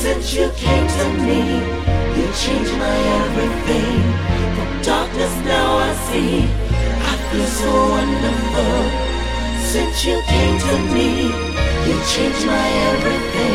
Since you came to me, you changed my everything. From darkness now I see, I feel so wonderful. Since you came to me, you changed my everything.